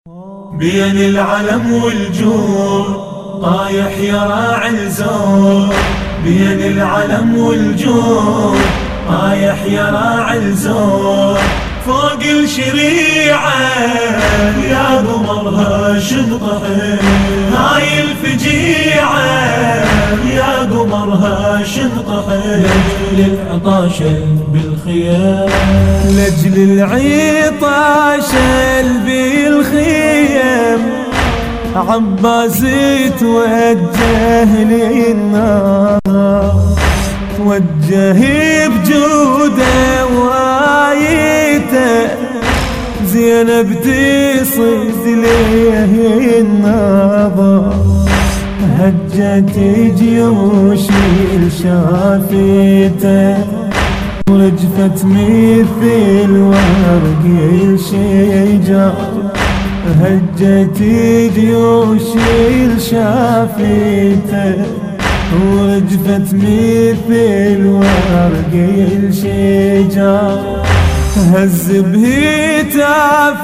بين العلم والجود طايح يا راعي الزور، بين العلم والجود طايح يا راعي الزور، فوق الشريعة يا قمرها شنطحي، هاي الفجيعة يا قمرها شنطحي، لأجل العطاشة بالخيام، لأجل العطاشة بالخيام، عباس توجه للنار، توجه بجوده وآيته، زينب تصيد ليه النظر، هجت جيوش الشافته، ورجفت مثل ورق الشجر، هجت جيوش الشافته، ورجفت مثل ورق الشجر، هز بهتاف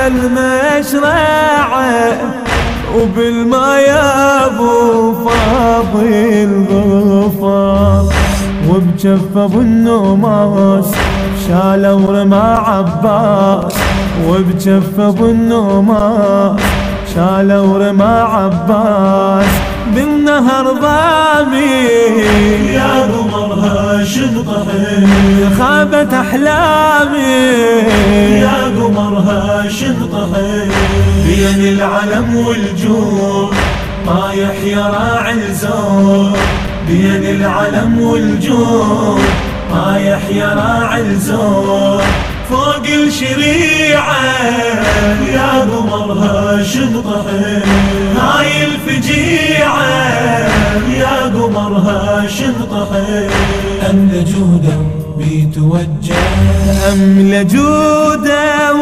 المشرعه، وبالما يا ابو فاضل غفار، وبجف ابو النماس شالوا رمى عباس، وبجف ابو النماس شالوا رمى عباس، بالنهر ضامي يا قمرها شنطحي، خابت احلامي يا قمرها شنطحي، بين العلم والجود طايح يا راعي الزور، بين العلم والجود طايح يا راعي الزور، فوق الشريعة يا قمرها شنطحي، هاي الفجيعة يا قمرها شنطحي، أمل جوده بيتوجه، أمل جوده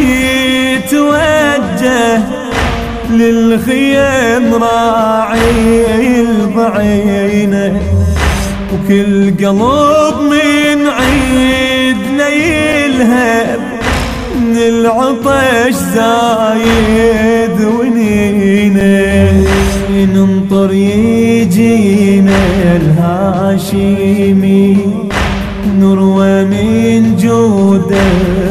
وبيتوجه، للخيم راعي الضعينة، وكل قلب من عيدنا يلهب، من العطش زايد ونينه، ننطر يجينا الهاشمي، نروى من جوده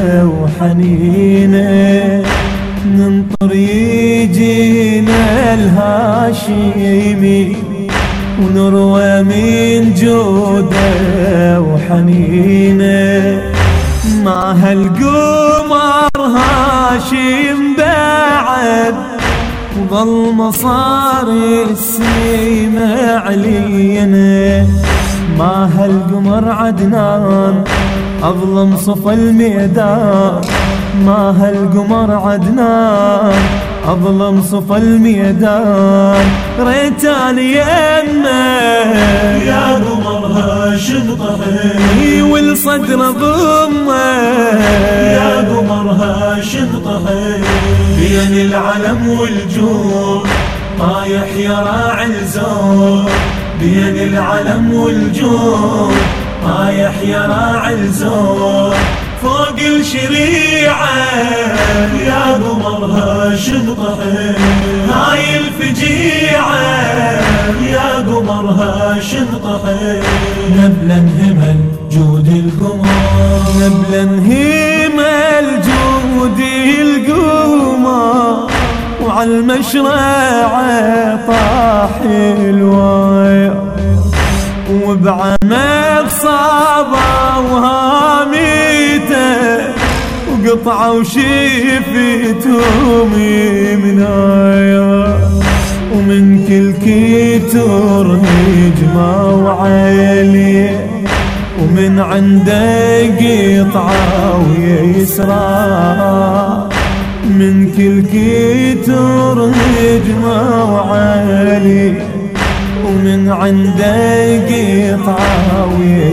وحنينه، ننطر يجينا الهاشمي، ونروى من جوده وحنينه، مع هالقمر هاشم بعد، وظل مصاري السيمة علينا، مع هالقمر عدنان أظلم صفى الميدان، مع هالقمر عدنان أظلم صفى الميدان، ريتان يمه يا قمرها شنطحي، والصدر ضمه يا قمرها شنطحي، بين العلم والجود طايح يا راعي الزور، بين العلم والجود طايح يا راعي الزور، فوق الشريعة يا قمرها شنطحي، هاي الفجيعة يا قمرها شنطحي، نبلا همل جود القمر، نبلا همل جود القمر، وعلى المشرعة طاح الوايا، وبعمق صابا وهاميته، وقطعوا شفتهم يمنايا، ومن كل كتر هجموا عليه، ومن عنده قطعة ويسرى، من كل كتر هجموا عليه، ومن عنده قطعة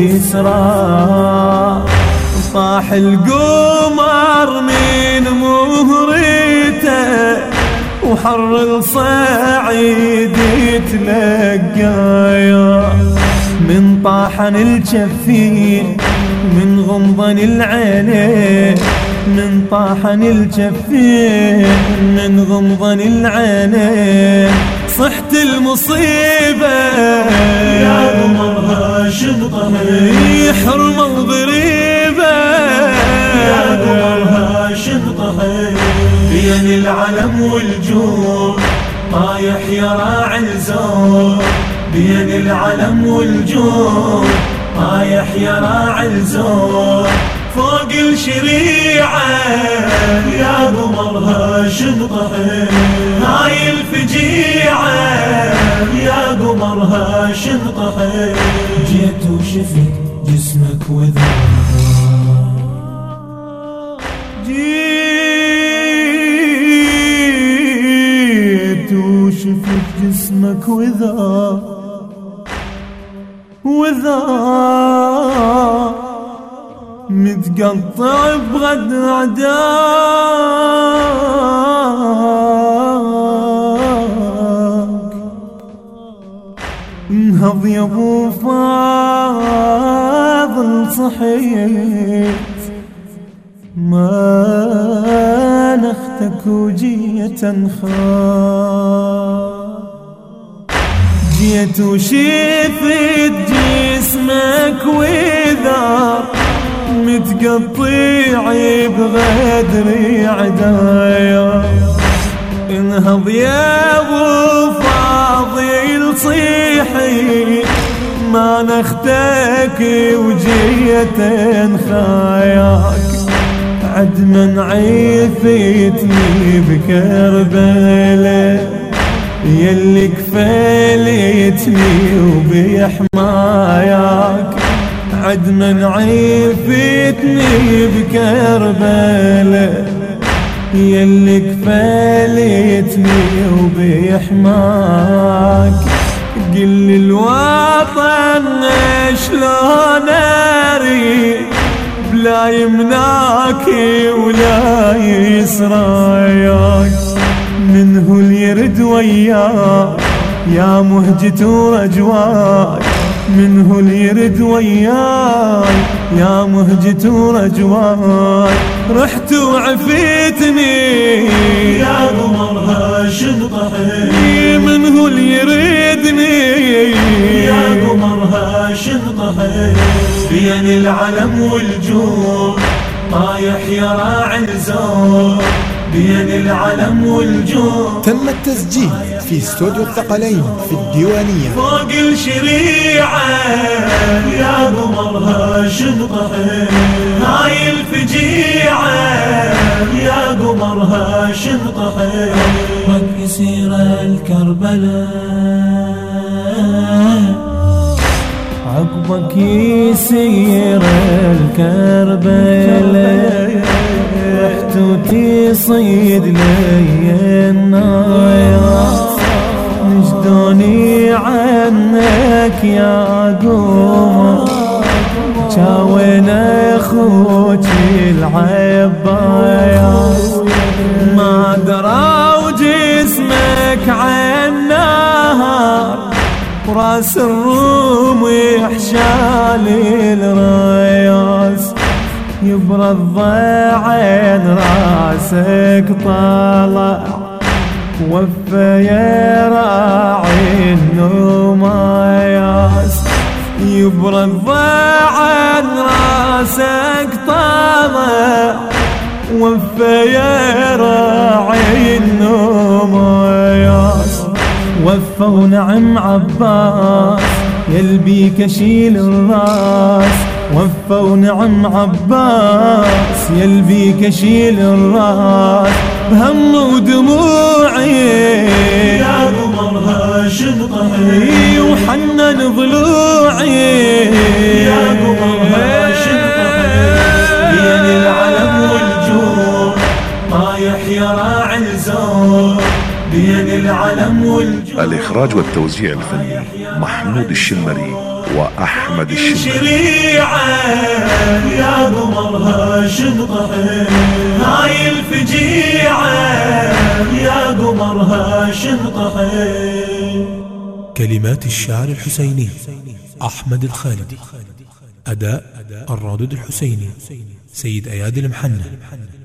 ويسرى، طاح القمر من مهرته، وحر الصعيد يتلقايا، من طاحن الجفين من غمضن العينين، من طاحن الجفين من غمضن العينين صحت المصيبة يا قمر هاشم طهير حرمة وغريبة يا قمر هاشم طهير بين العلم والجود طايح يا راعي الزور بين العلم والجود طايح يا راعي الزور فوق الشريعة يا قمر هاشم طهير هاي الفجيعة يا قمر هاشم طهير جيت وشفت جسمك وذار جيت وشفت جسمك وذار متقطع بغد عداك انهض يا ابو فاضل صحيت ما نختك وجيت انخاك جيت وشفت جسمك وذار متقطع بغدري عدايا انهض يا ابو فاضل صيحي ما نختك وجيت انخاياك عد من عيفتني بكربلاء يلي كفلتني وبحماياك عد من عيفتني بكربلاء يلي كفلتني وبحماك قل الوطن شلون اريد بلا يمناك ولا يسراياك منه اللي يرد وياك يا مهجة ورجواك منه اللي يرد وياك يا مهجة ورجواك رحت وعفيتني يا قمر هاشم طهير منه اللي يردني يا قمر هاشم طهير بين العلم والجود طايح يا راعي الزور بين العلم والجود تم التسجيل في استوديو الثقلين في الديوانية فوق الشريعة يا قمر هاشم طهير هاي الفجيعة يا قمر هاشم طهير عقبك يسير الكربلاء عقبك يسير الكربلاء رحت وتصيد لي النايا نجدوني عنك يا قمر جاوين اخوك العبايا ما دروا جسمك عالنهار وراس الروم يحشال الراياس يبرد عين راسك طالع وفى يا راعي النماياس يبرد عين راسك طالع وفى يا راعي النماياس وفى ونعم عباس يلبي كشيل الراس وفى ونعم عباس يلبي كشيل الراس بهم ودموعي يا قمر هاشم طهير وحنن ضلوعي يا قمر هاشم طهير بين العلم والجود طايح يا راعي الزور بين العلم والجود. الإخراج والتوزيع الفني محمود الشمري وأحمد الشمري. شريعة يا قمر هاشم طهير هاي الفجيعة يا قمر هاشم طهير. كلمات الشاعر الحسيني أحمد الخالدي. أداء الرادود الحسيني. سيد أياد المحنة.